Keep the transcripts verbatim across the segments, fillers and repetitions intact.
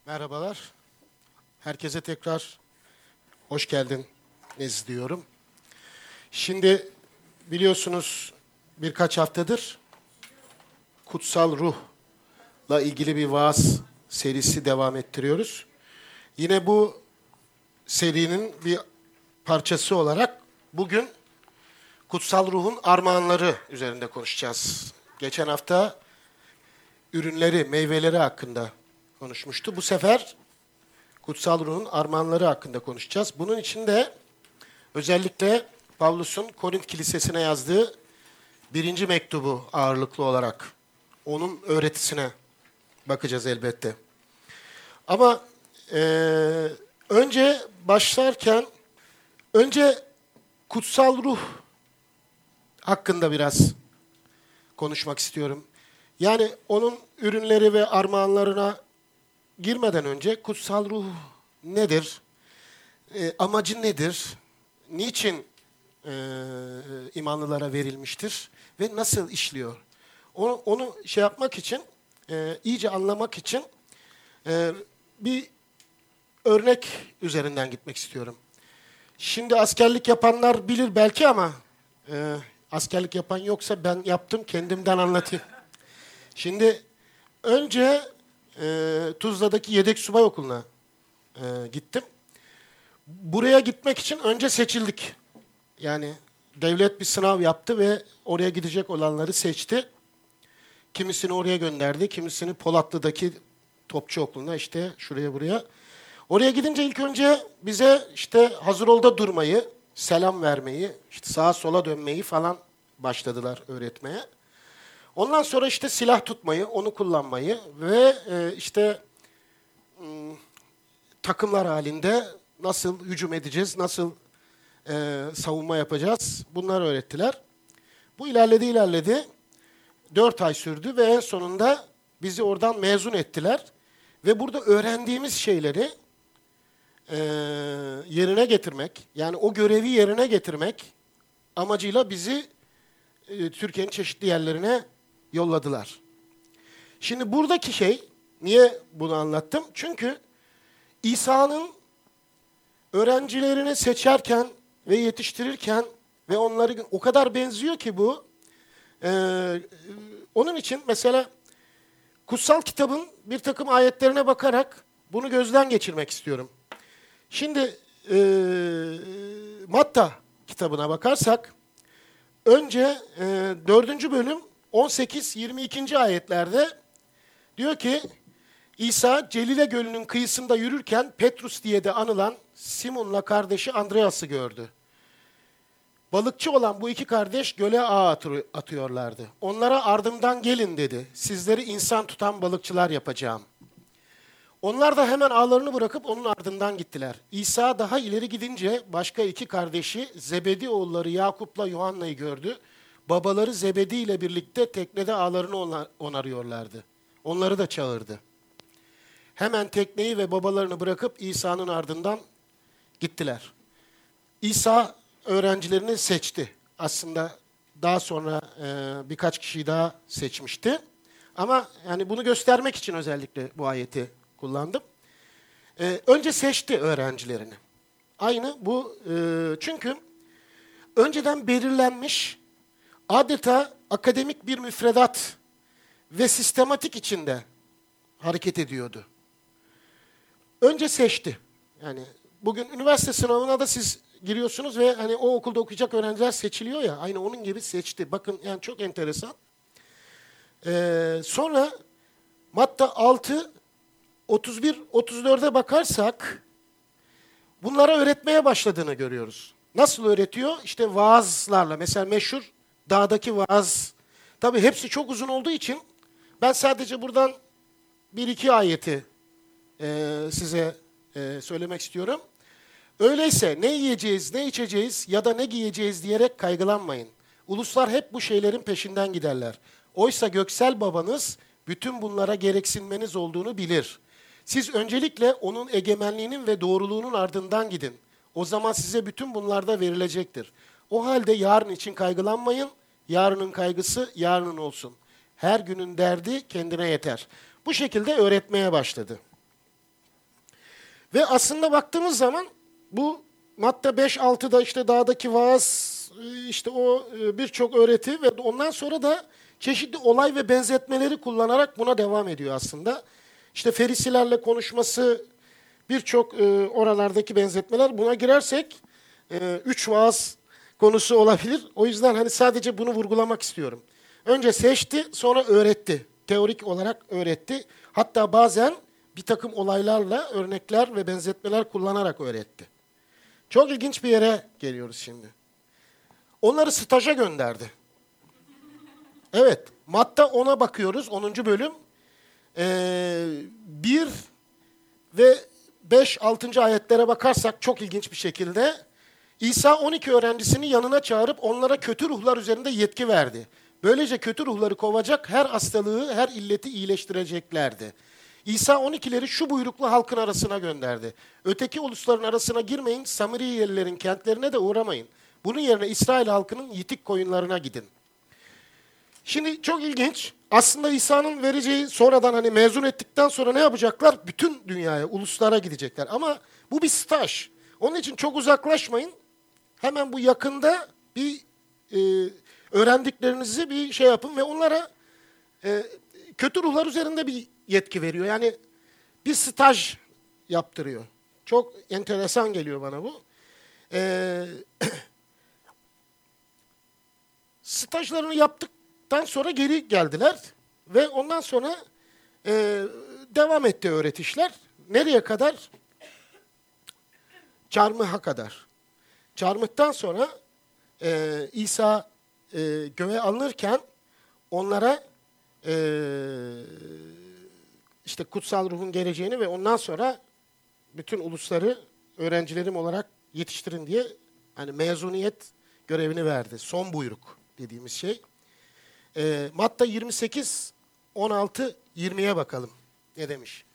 Merhabalar. Herkese tekrar hoş geldiniz diyorum. Şimdi biliyorsunuz birkaç haftadır Kutsal Ruh'la ilgili bir vaaz serisi devam ettiriyoruz. Yine bu serinin bir parçası olarak bugün Kutsal Ruh'un armağanları üzerinde konuşacağız. Geçen hafta ürünleri, meyveleri hakkında konuşmuştu. Bu sefer Kutsal Ruh'un armağanları hakkında konuşacağız. Bunun için de özellikle Pavlus'un Korint Kilisesi'ne yazdığı birinci mektubu ağırlıklı olarak onun öğretisine bakacağız elbette. Ama e, önce başlarken önce Kutsal Ruh hakkında biraz konuşmak istiyorum. Yani onun ürünleri ve armağanlarına girmeden önce Kutsal Ruh nedir? E, amacı nedir? Niçin e, imanlılara verilmiştir? Ve nasıl işliyor? Onu, onu şey yapmak için, e, iyice anlamak için e, bir örnek üzerinden gitmek istiyorum. Şimdi askerlik yapanlar bilir belki ama e, askerlik yapan yoksa ben yaptım, kendimden anlatayım. Şimdi önce e, Tuzla'daki Yedek Subay Okulu'na e, gittim. Buraya gitmek için önce seçildik. Yani devlet bir sınav yaptı ve oraya gidecek olanları seçti. Kimisini oraya gönderdi, kimisini Polatlı'daki Topçu Okulu'na, işte şuraya buraya. Oraya gidince ilk önce bize işte hazır olda durmayı, selam vermeyi, işte sağa sola dönmeyi falan başladılar öğretmeye. Ondan sonra işte silah tutmayı, onu kullanmayı ve e, işte m, takımlar halinde nasıl hücum edeceğiz, nasıl e, savunma yapacağız, bunları öğrettiler. Bu ilerledi ilerledi. Dört ay sürdü ve en sonunda bizi oradan mezun ettiler. Ve burada öğrendiğimiz şeyleri e, yerine getirmek, yani o görevi yerine getirmek amacıyla bizi e, Türkiye'nin çeşitli yerlerine yolladılar. Şimdi buradaki şey, niye bunu anlattım? Çünkü İsa'nın öğrencilerini seçerken ve yetiştirirken ve onları o kadar benziyor ki bu. E, onun için mesela kutsal kitabın bir takım ayetlerine bakarak bunu gözden geçirmek istiyorum. Şimdi e, Matta kitabına bakarsak, önce e, dördüncü bölüm on sekiz yirmi ikinci ayetlerde diyor ki, İsa Celile Gölü'nün kıyısında yürürken Petrus diye de anılan Simon'la kardeşi Andreas'ı gördü. Balıkçı olan bu iki kardeş göle ağ atıyorlardı. Onlara ardımdan gelin dedi. Sizleri insan tutan balıkçılar yapacağım. Onlar da hemen ağlarını bırakıp onun ardından gittiler. İsa daha ileri gidince başka iki kardeşi Zebedi oğulları Yakup'la Yuhanna'yı gördü. Babaları Zebedi ile birlikte teknede ağlarını onarıyorlardı. Onları da çağırdı. Hemen tekneyi ve babalarını bırakıp İsa'nın ardından gittiler. İsa öğrencilerini seçti. Aslında daha sonra e, birkaç kişiyi daha seçmişti. Ama yani bunu göstermek için özellikle bu ayeti kullandım. E, önce seçti öğrencilerini. Aynı bu e, çünkü önceden belirlenmiş, adeta akademik bir müfredat ve sistematik içinde hareket ediyordu. Önce seçti. Yani bugün üniversite sınavına da siz giriyorsunuz ve hani o okulda okuyacak öğrenciler seçiliyor ya, aynı onun gibi seçti. Bakın yani çok enteresan. Ee, sonra Matta altı otuz bir otuz dörde bakarsak bunlara öğretmeye başladığını görüyoruz. Nasıl öğretiyor? İşte vaazlarla. Mesela meşhur dağdaki vaaz. Tabii hepsi çok uzun olduğu için ben sadece buradan bir iki ayeti e, size e, söylemek istiyorum. Öyleyse ne yiyeceğiz, ne içeceğiz ya da ne giyeceğiz diyerek kaygılanmayın. Uluslar hep bu şeylerin peşinden giderler. Oysa göksel babanız bütün bunlara gereksinmeniz olduğunu bilir. Siz öncelikle onun egemenliğinin ve doğruluğunun ardından gidin. O zaman size bütün bunlar da verilecektir. O halde yarın için kaygılanmayın. Yarının kaygısı yarının olsun. Her günün derdi kendine yeter. Bu şekilde öğretmeye başladı. Ve aslında baktığımız zaman bu madde beş altıda işte dağdaki vaaz, işte o birçok öğreti ve ondan sonra da çeşitli olay ve benzetmeleri kullanarak buna devam ediyor aslında. İşte ferisilerle konuşması, birçok e, oralardaki benzetmeler. Buna girersek e, üç vaaz konusu olabilir. O yüzden hani sadece bunu vurgulamak istiyorum. Önce seçti, sonra öğretti. Teorik olarak öğretti. Hatta bazen bir takım olaylarla örnekler ve benzetmeler kullanarak öğretti. Çok ilginç bir yere geliyoruz şimdi. Onları staja gönderdi. Evet, Matta ona bakıyoruz, onuncu bölüm. Ee, bir ve beş altıncı ayetlere bakarsak çok ilginç bir şekilde İsa on iki öğrencisini yanına çağırıp onlara kötü ruhlar üzerinde yetki verdi. Böylece kötü ruhları kovacak, her hastalığı, her illeti iyileştireceklerdi. İsa on ikileri şu buyruklu halkın arasına gönderdi. Öteki ulusların arasına girmeyin, Samiriyelilerin kentlerine de uğramayın. Bunun yerine İsrail halkının yitik koyunlarına gidin. Şimdi çok ilginç. Aslında İsa'nın vereceği sonradan hani mezun ettikten sonra ne yapacaklar? Bütün dünyaya, uluslara gidecekler. Ama bu bir staj. Onun için çok uzaklaşmayın. Hemen bu yakında bir e, öğrendiklerinizi bir şey yapın ve onlara e, kötü ruhlar üzerinde bir yetki veriyor. Yani bir staj yaptırıyor. Çok enteresan geliyor bana bu. E, stajlarını yaptıktan sonra geri geldiler ve ondan sonra e, devam etti öğretişler. Nereye kadar? Çarmıha kadar. Çarmıhtan sonra e, İsa e, göğe alınırken onlara e, işte kutsal ruhun geleceğini ve ondan sonra bütün ulusları öğrencilerim olarak yetiştirin diye hani mezuniyet görevini verdi. Son buyruk dediğimiz şey. E, Matta yirmi sekiz, on altı, yirmiye bakalım. Ne demiş?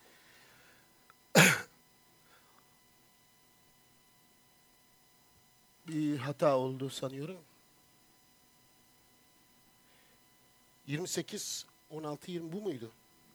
Bir hata oldu sanıyorum. yirmi sekiz, on altı, yirmi bu muydu?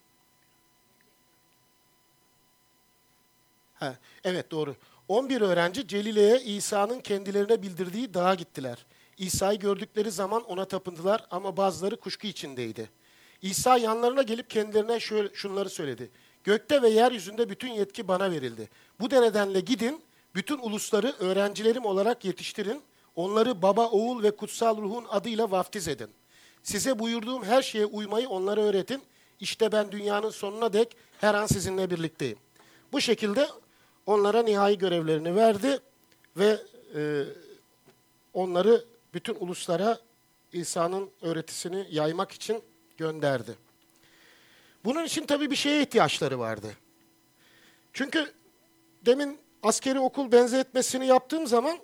Ha, evet doğru. on bir öğrenci Celile'ye İsa'nın kendilerine bildirdiği dağa gittiler. İsa'yı gördükleri zaman ona tapındılar ama bazıları kuşku içindeydi. İsa yanlarına gelip kendilerine şöyle, şunları söyledi. Gökte ve yeryüzünde bütün yetki bana verildi. Bu nedenle gidin, bütün ulusları öğrencilerim olarak yetiştirin. Onları Baba, Oğul ve Kutsal Ruh'un adıyla vaftiz edin. Size buyurduğum her şeye uymayı onlara öğretin. İşte ben dünyanın sonuna dek her an sizinle birlikteyim. Bu şekilde onlara nihai görevlerini verdi ve e, onları bütün uluslara İsa'nın öğretisini yaymak için gönderdi. Bunun için tabii bir şeye ihtiyaçları vardı. Çünkü demin askeri okul benzetmesini yaptığım zaman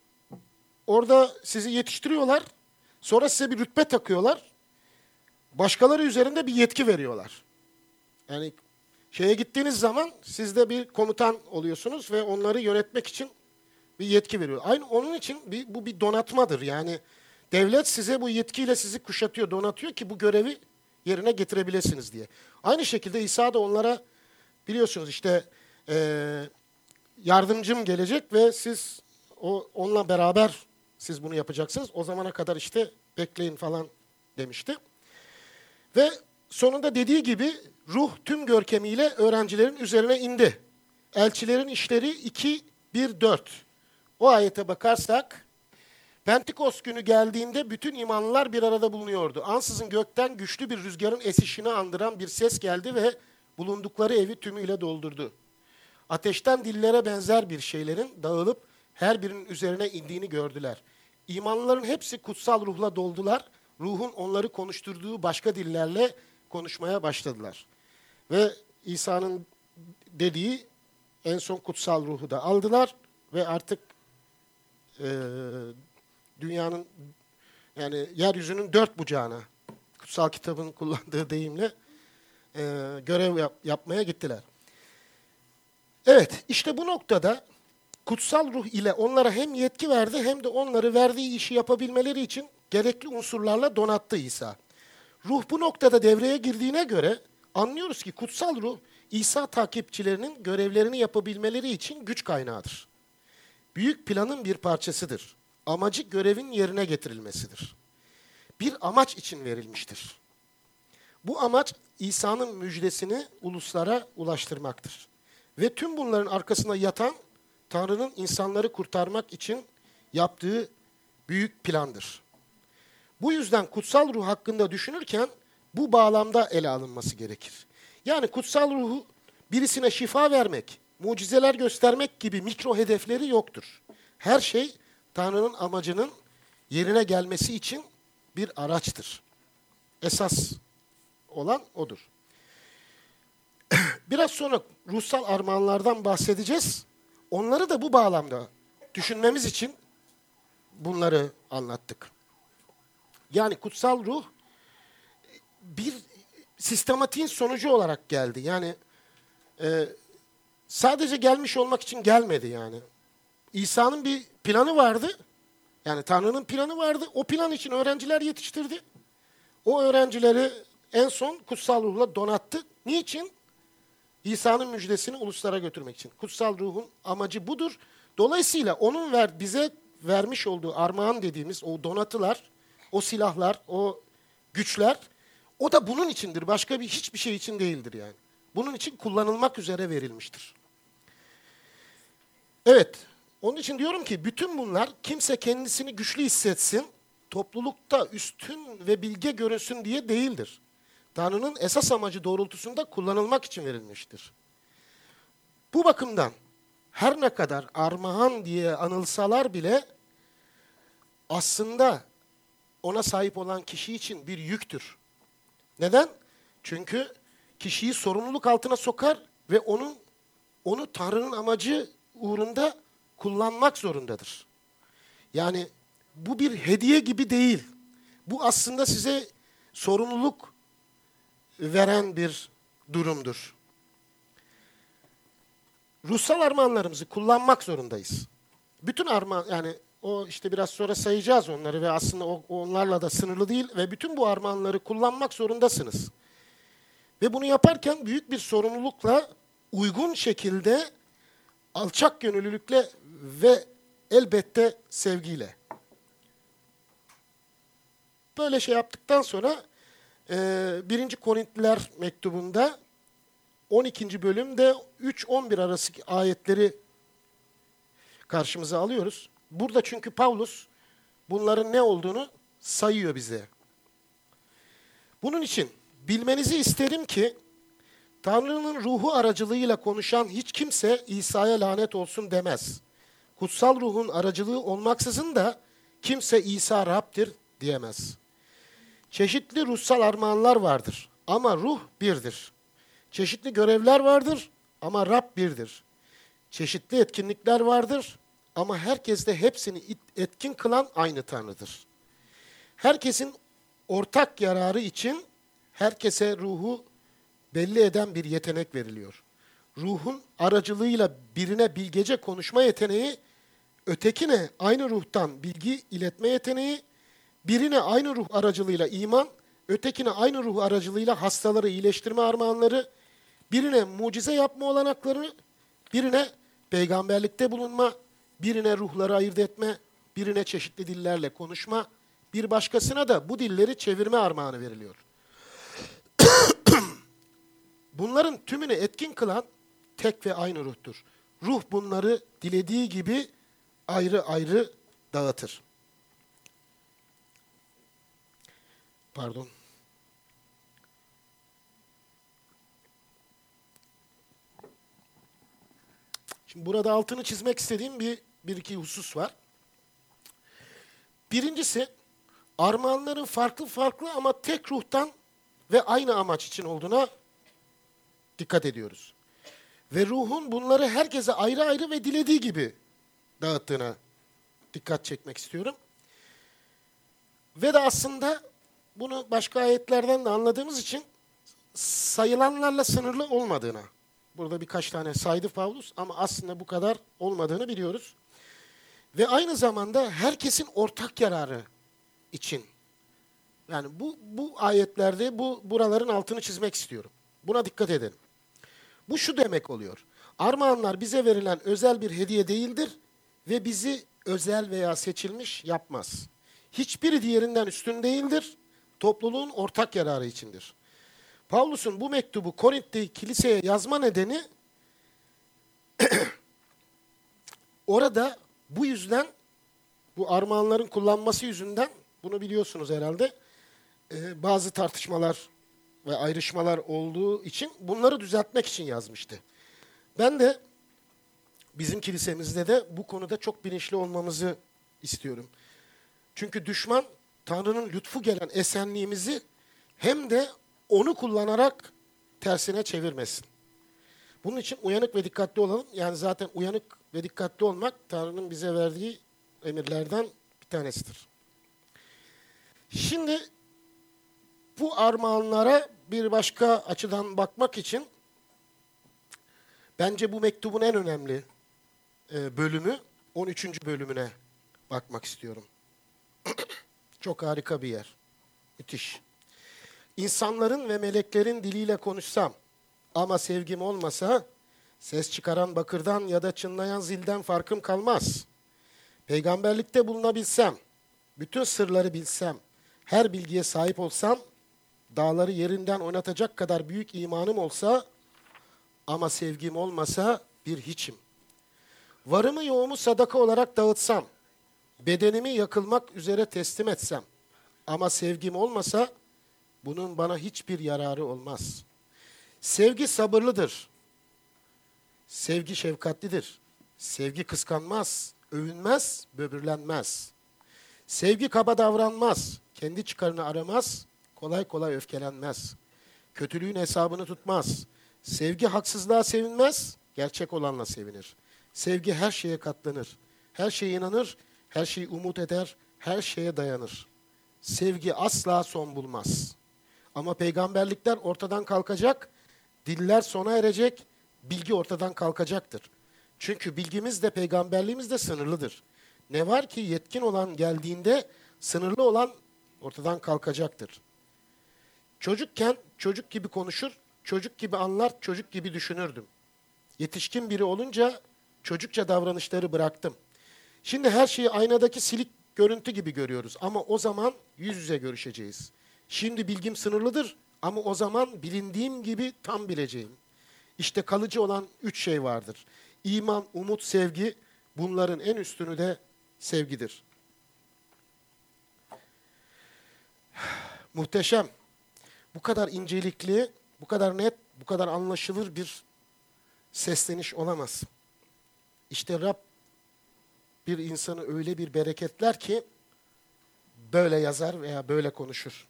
orada sizi yetiştiriyorlar, sonra size bir rütbe takıyorlar, başkaları üzerinde bir yetki veriyorlar. Yani şeye gittiğiniz zaman siz de bir komutan oluyorsunuz ve onları yönetmek için bir yetki veriyor. Aynı onun için bir, bu bir donatmadır. Yani devlet size bu yetkiyle sizi kuşatıyor, donatıyor ki bu görevi yerine getirebilirsiniz diye. Aynı şekilde İsa da onlara biliyorsunuz işte e, yardımcım gelecek ve siz o onunla beraber siz bunu yapacaksınız. O zamana kadar işte bekleyin falan demişti. Ve sonunda dediği gibi ruh tüm görkemiyle öğrencilerin üzerine indi. Elçilerin işleri iki, bir, dört. O ayete bakarsak, Pentekost günü geldiğinde bütün imanlılar bir arada bulunuyordu. Ansızın gökten güçlü bir rüzgarın esişini andıran bir ses geldi ve bulundukları evi tümüyle doldurdu. Ateşten dillere benzer bir şeylerin dağılıp her birinin üzerine indiğini gördüler. İmanlıların hepsi kutsal ruhla doldular. Ruhun onları konuşturduğu başka dillerle konuşmaya başladılar. Ve İsa'nın dediği en son kutsal ruhu da aldılar ve artık e, dünyanın yani yeryüzünün dört bucağına kutsal kitabın kullandığı deyimle e, görev yap, yapmaya gittiler. Evet, işte bu noktada kutsal ruh ile onlara hem yetki verdi hem de onları verdiği işi yapabilmeleri için gerekli unsurlarla donattı İsa. Ruh bu noktada devreye girdiğine göre anlıyoruz ki kutsal ruh İsa takipçilerinin görevlerini yapabilmeleri için güç kaynağıdır. Büyük planın bir parçasıdır. Amacı görevin yerine getirilmesidir. Bir amaç için verilmiştir. Bu amaç İsa'nın müjdesini uluslara ulaştırmaktır. Ve tüm bunların arkasında yatan Tanrı'nın insanları kurtarmak için yaptığı büyük plandır. Bu yüzden kutsal ruh hakkında düşünürken bu bağlamda ele alınması gerekir. Yani kutsal ruhu birisine şifa vermek, mucizeler göstermek gibi mikro hedefleri yoktur. Her şey Tanrı'nın amacının yerine gelmesi için bir araçtır. Esas olan odur. Biraz sonra ruhsal armağanlardan bahsedeceğiz. Onları da bu bağlamda düşünmemiz için bunları anlattık. Yani kutsal ruh bir sistematiğin sonucu olarak geldi. Yani e, sadece gelmiş olmak için gelmedi yani. İsa'nın bir planı vardı. Yani Tanrı'nın planı vardı. O plan için öğrenciler yetiştirdi. O öğrencileri en son kutsal ruhla donattı. Niçin? İsa'nın müjdesini uluslara götürmek için. Kutsal ruhun amacı budur. Dolayısıyla onun ver, bize vermiş olduğu armağan dediğimiz o donatılar, o silahlar, o güçler, o da bunun içindir. Başka bir hiçbir şey için değildir yani. Bunun için kullanılmak üzere verilmiştir. Evet, onun için diyorum ki bütün bunlar kimse kendisini güçlü hissetsin, toplulukta üstün ve bilge görünsün diye değildir. Tanrı'nın esas amacı doğrultusunda kullanılmak için verilmiştir. Bu bakımdan her ne kadar armağan diye anılsalar bile aslında ona sahip olan kişi için bir yüktür. Neden? Çünkü kişiyi sorumluluk altına sokar ve onun onu Tanrı'nın amacı uğrunda kullanmak zorundadır. Yani bu bir hediye gibi değil. Bu aslında size sorumluluk veren bir durumdur. Ruhsal armağanlarımızı kullanmak zorundayız. Bütün armağan, yani o işte biraz sonra sayacağız onları ve aslında o, onlarla da sınırlı değil ve bütün bu armağanları kullanmak zorundasınız. Ve bunu yaparken büyük bir sorumlulukla, uygun şekilde, alçak gönüllülükle ve elbette sevgiyle. Böyle şey yaptıktan sonra birinci Korintliler mektubunda on ikinci bölümde üç on bir arası ayetleri karşımıza alıyoruz. Burada çünkü Pavlus bunların ne olduğunu sayıyor bize. Bunun için bilmenizi isterim ki Tanrı'nın ruhu aracılığıyla konuşan hiç kimse İsa'ya lanet olsun demez. Kutsal ruhun aracılığı olmaksızın da kimse İsa Rab'dir diyemez. Çeşitli ruhsal armağanlar vardır ama ruh birdir. Çeşitli görevler vardır ama Rab birdir. Çeşitli etkinlikler vardır ama herkeste hepsini etkin kılan aynı Tanrı'dır. Herkesin ortak yararı için herkese ruhu belli eden bir yetenek veriliyor. Ruhun aracılığıyla birine bilgece konuşma yeteneği, ötekine aynı ruhtan bilgi iletme yeteneği, birine aynı ruh aracılığıyla iman, ötekine aynı ruh aracılığıyla hastaları iyileştirme armağanları, birine mucize yapma olanakları, birine peygamberlikte bulunma, birine ruhları ayırt etme, birine çeşitli dillerle konuşma, bir başkasına da bu dilleri çevirme armağanı veriliyor. Bunların tümünü etkin kılan tek ve aynı ruhtur. Ruh bunları dilediği gibi ayrı ayrı dağıtır. Pardon. Şimdi burada altını çizmek istediğim bir, bir iki husus var. Birincisi, armağanların farklı farklı ama tek ruhtan ve aynı amaç için olduğuna dikkat ediyoruz. Ve ruhun bunları herkese ayrı ayrı ve dilediği gibi dağıttığına dikkat çekmek istiyorum. Ve de aslında bunu başka ayetlerden de anladığımız için sayılanlarla sınırlı olmadığına. Burada birkaç tane saydı Pavlus ama aslında bu kadar olmadığını biliyoruz. Ve aynı zamanda herkesin ortak yararı için. Yani bu bu ayetlerde bu buraların altını çizmek istiyorum. Buna dikkat edin. Bu şu demek oluyor. Armağanlar bize verilen özel bir hediye değildir ve bizi özel veya seçilmiş yapmaz. Hiçbiri diğerinden üstün değildir, topluluğun ortak yararı içindir. Pavlus'un bu mektubu Korint'teki kiliseye yazma nedeni orada bu yüzden, bu armağanların kullanması yüzünden, bunu biliyorsunuz herhalde, e, bazı tartışmalar ve ayrışmalar olduğu için bunları düzeltmek için yazmıştı. Ben de bizim kilisemizde de bu konuda çok bilinçli olmamızı istiyorum. Çünkü düşman Tanrı'nın lütfu gelen esenliğimizi hem de onu kullanarak tersine çevirmesin. Bunun için uyanık ve dikkatli olalım. Yani zaten uyanık ve dikkatli olmak Tanrı'nın bize verdiği emirlerden bir tanesidir. Şimdi bu armağanlara bir başka açıdan bakmak için bence bu mektubun en önemli bölümü on üçüncü bölümüne bakmak istiyorum. Çok harika bir yer. Müthiş. İnsanların ve meleklerin diliyle konuşsam ama sevgim olmasa ses çıkaran bakırdan ya da çınlayan zilden farkım kalmaz. Peygamberlikte bulunabilsem, bütün sırları bilsem, her bilgiye sahip olsam, dağları yerinden oynatacak kadar büyük imanım olsa ama sevgim olmasa bir hiçim. Varımı yoğumu sadaka olarak dağıtsam, bedenimi yakılmak üzere teslim etsem ama sevgim olmasa bunun bana hiçbir yararı olmaz. Sevgi sabırlıdır. Sevgi şefkatlidir. Sevgi kıskanmaz, övünmez, böbürlenmez. Sevgi kaba davranmaz, kendi çıkarını aramaz, kolay kolay öfkelenmez. Kötülüğün hesabını tutmaz. Sevgi haksızlığa sevinmez, gerçek olanla sevinir. Sevgi her şeye katlanır, her şeye inanır, her şeyi umut eder, her şeye dayanır. Sevgi asla son bulmaz. Ama peygamberlikler ortadan kalkacak, diller sona erecek, bilgi ortadan kalkacaktır. Çünkü bilgimiz de peygamberliğimiz de sınırlıdır. Ne var ki yetkin olan geldiğinde sınırlı olan ortadan kalkacaktır. Çocukken çocuk gibi konuşur, çocuk gibi anlar, çocuk gibi düşünürdüm. Yetişkin biri olunca çocukça davranışları bıraktım. Şimdi her şeyi aynadaki silik görüntü gibi görüyoruz ama o zaman yüz yüze görüşeceğiz. Şimdi bilgim sınırlıdır ama o zaman bilindiğim gibi tam bileceğim. İşte kalıcı olan üç şey vardır. İman, umut, sevgi, bunların en üstünü de sevgidir. Muhteşem. Bu kadar incelikli, bu kadar net, bu kadar anlaşılır bir sesleniş olamaz. İşte Rab bir insanı öyle bir bereketler ki böyle yazar veya böyle konuşur.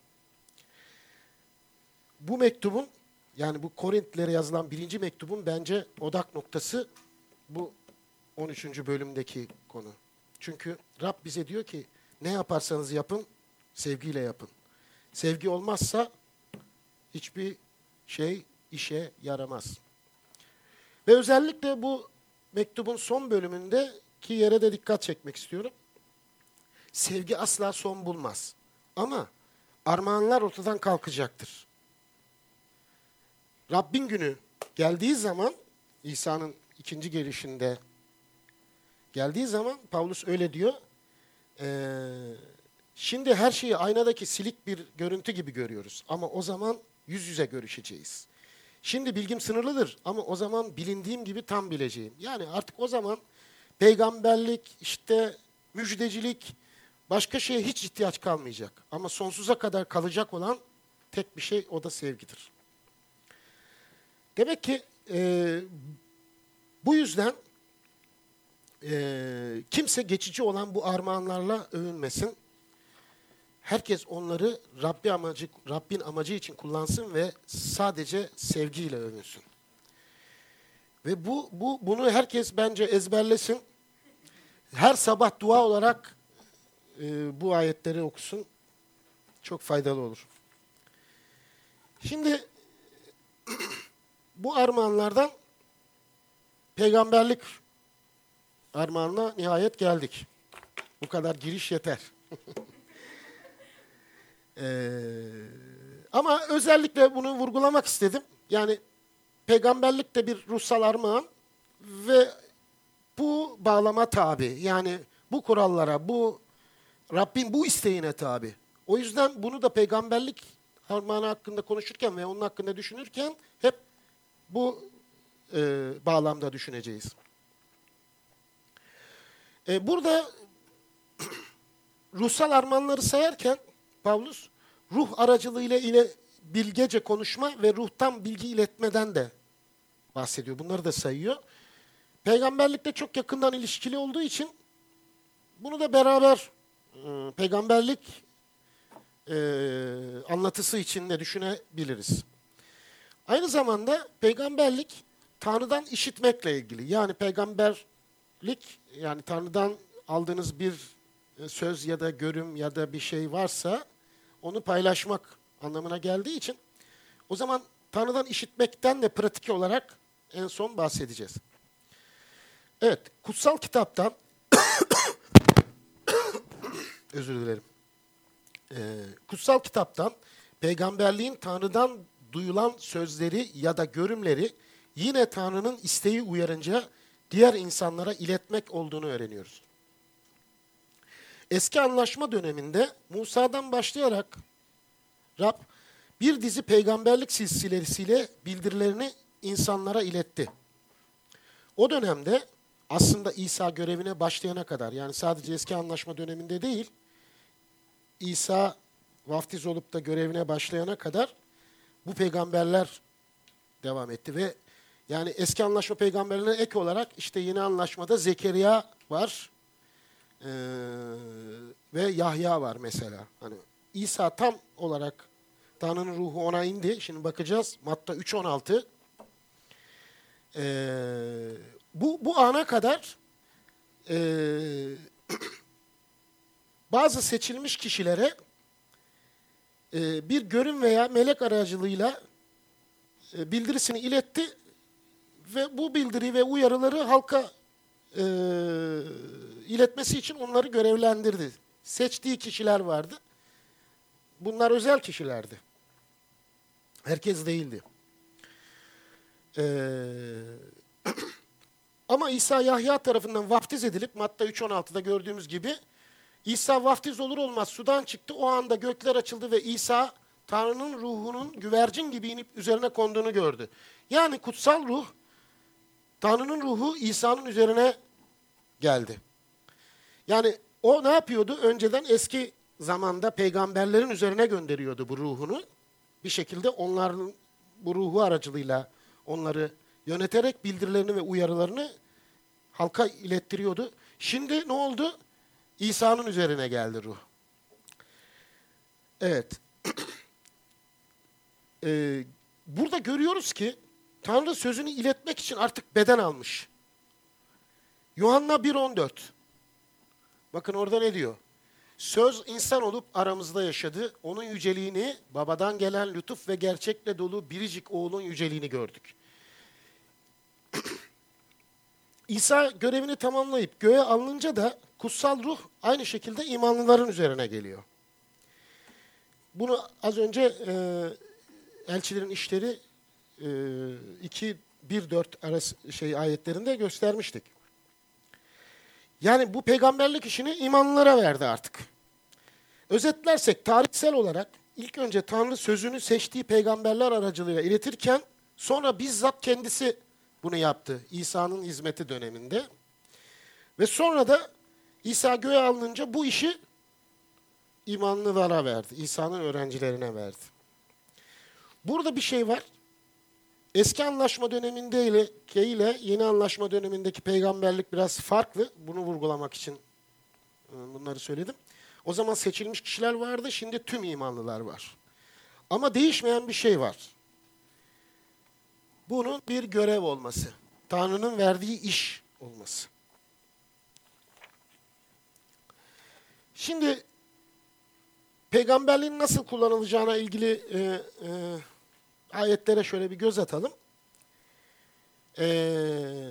Bu mektubun, yani bu Korintlilere yazılan birinci mektubun bence odak noktası bu on üçüncü bölümdeki konu. Çünkü Rab bize diyor ki ne yaparsanız yapın, sevgiyle yapın. Sevgi olmazsa hiçbir şey işe yaramaz. Ve özellikle bu mektubun son bölümündeki yere de dikkat çekmek istiyorum. Sevgi asla son bulmaz. Ama armağanlar ortadan kalkacaktır. Rabbin günü geldiği zaman, İsa'nın ikinci gelişinde geldiği zaman Pavlus öyle diyor. Ee, şimdi her şeyi aynadaki silik bir görüntü gibi görüyoruz. Ama o zaman yüz yüze görüşeceğiz. Şimdi bilgim sınırlıdır ama o zaman bilindiğim gibi tam bileceğim. Yani artık o zaman peygamberlik, işte müjdecilik, başka şeye hiç ihtiyaç kalmayacak. Ama sonsuza kadar kalacak olan tek bir şey, o da sevgidir. Demek ki e, bu yüzden e, kimse geçici olan bu armağanlarla övünmesin. Herkes onları Rabbi amacı, Rabbin amacı için kullansın ve sadece sevgiyle övünsün. Ve bu, bu bunu herkes bence ezberlesin. Her sabah dua olarak e, bu ayetleri okusun. Çok faydalı olur. Şimdi bu armağanlardan peygamberlik armağanına nihayet geldik. Bu kadar giriş yeter. Ee, ama özellikle bunu vurgulamak istedim. Yani peygamberlik de bir ruhsal armağan ve bu bağlama tabi. Yani bu kurallara, bu Rabbin bu isteğine tabi. O yüzden bunu da peygamberlik armağanı hakkında konuşurken ve onun hakkında düşünürken hep bu e, bağlamda düşüneceğiz. E, burada ruhsal armağanları sayarken Pavlus ruh aracılığıyla ile bilgece konuşma ve ruhtan bilgi iletmeden de bahsediyor. Bunları da sayıyor. Peygamberlikle çok yakından ilişkili olduğu için bunu da beraber e, peygamberlik e, anlatısı içinde düşünebiliriz. Aynı zamanda peygamberlik Tanrı'dan işitmekle ilgili. Yani peygamberlik, yani Tanrı'dan aldığınız bir söz ya da görüm ya da bir şey varsa onu paylaşmak anlamına geldiği için o zaman Tanrı'dan işitmekten de pratik olarak en son bahsedeceğiz. Evet, kutsal kitaptan özür dilerim. Ee, kutsal kitaptan peygamberliğin Tanrı'dan duyulan sözleri ya da görümleri yine Tanrı'nın isteği uyarınca diğer insanlara iletmek olduğunu öğreniyoruz. Eski Anlaşma döneminde Musa'dan başlayarak Rab bir dizi peygamberlik silsilesiyle bildirilerini insanlara iletti. O dönemde aslında İsa görevine başlayana kadar, yani sadece Eski Anlaşma döneminde değil, İsa vaftiz olup da görevine başlayana kadar bu peygamberler devam etti ve yani Eski Anlaşma peygamberlerine ek olarak işte Yeni Anlaşma'da Zekeriya var ee, ve Yahya var mesela. Hani İsa tam olarak Tanrı'nın ruhu ona indi. Şimdi bakacağız Matta üç on altı. Ee, bu bu ana kadar e, bazı seçilmiş kişilere e, bir görüm veya melek aracılığıyla e, bildirisini iletti ve bu bildiri ve uyarıları halka e, iletmesi için onları görevlendirdi. Seçtiği kişiler vardı. Bunlar özel kişilerdi. Herkes değildi. Ee, ama İsa Yahya tarafından vaftiz edilip Matta üç on altıda gördüğümüz gibi İsa vaftiz olur olmaz sudan çıktı. O anda gökler açıldı ve İsa Tanrı'nın ruhunun güvercin gibi inip üzerine konduğunu gördü. Yani kutsal ruh, Tanrı'nın ruhu İsa'nın üzerine geldi. Yani o ne yapıyordu? Önceden eski zamanda peygamberlerin üzerine gönderiyordu bu ruhunu. Bir şekilde onların bu ruhu aracılığıyla onları yöneterek bildirilerini ve uyarılarını halka ilettiriyordu. Şimdi ne oldu? İsa'nın üzerine geldi ruh. Evet. ee, burada görüyoruz ki Tanrı sözünü iletmek için artık beden almış. Yuhanna bir on dört. Bakın orada ne diyor? Söz insan olup aramızda yaşadı. Onun yüceliğini, babadan gelen lütuf ve gerçekle dolu biricik oğlun yüceliğini gördük. İsa görevini tamamlayıp göğe alınınca da kutsal ruh aynı şekilde imanlıların üzerine geliyor. Bunu az önce e, Elçilerin İşleri e, iki bir dört arası şey ayetlerinde göstermiştik. Yani bu peygamberlik işini imanlılara verdi artık. Özetlersek tarihsel olarak ilk önce Tanrı sözünü seçtiği peygamberler aracılığıyla iletirken sonra bizzat kendisi bunu yaptı İsa'nın hizmeti döneminde. Ve sonra da İsa göğe alınınca bu işi imanlılara verdi. İsa'nın öğrencilerine verdi. Burada bir şey var. Eski Anlaşma döneminde ile, ile Yeni Anlaşma dönemindeki peygamberlik biraz farklı. Bunu vurgulamak için bunları söyledim. O zaman seçilmiş kişiler vardı, şimdi tüm imanlılar var. Ama değişmeyen bir şey var. Bunun bir görev olması. Tanrı'nın verdiği iş olması. Şimdi peygamberliğin nasıl kullanılacağına ilgili e, e, ayetlere şöyle bir göz atalım. Ee,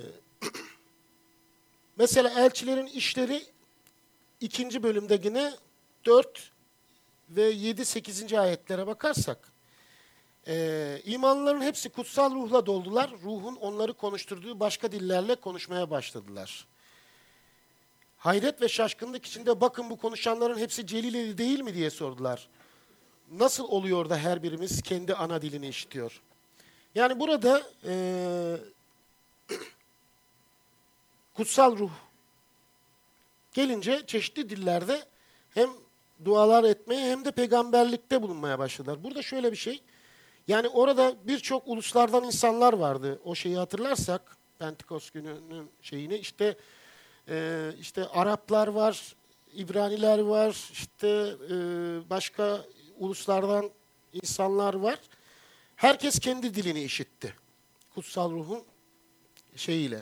mesela Elçilerin İşleri ikinci bölümde yine dört ve yedi sekizinci ayetlere bakarsak Ee, imanlıların hepsi kutsal ruhla doldular. Ruhun onları konuşturduğu başka dillerle konuşmaya başladılar. Hayret ve şaşkınlık içinde bakın bu konuşanların hepsi Celileli değil mi diye sordular. Nasıl oluyor da her birimiz kendi ana dilini işitiyor? Yani burada e, kutsal ruh gelince çeşitli dillerde hem dualar etmeye hem de peygamberlikte bulunmaya başladılar. Burada şöyle bir şey, yani orada birçok uluslardan insanlar vardı. O şeyi hatırlarsak, Pentekost gününün şeyini, işte e, işte Araplar var, İbraniler var, işte e, başka uluslardan insanlar var. Herkes kendi dilini işitti. Kutsal ruhun şeyiyle.